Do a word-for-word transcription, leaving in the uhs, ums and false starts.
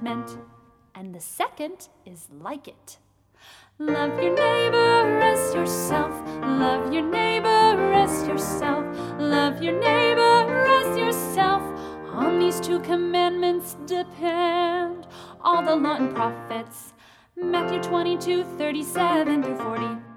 commandment, and the second is like it. Love your neighbor as yourself. Love your neighbor as yourself. Love your neighbor as yourself. On these two commandments depend all the law and prophets. Matthew twenty-two, thirty-seven through forty.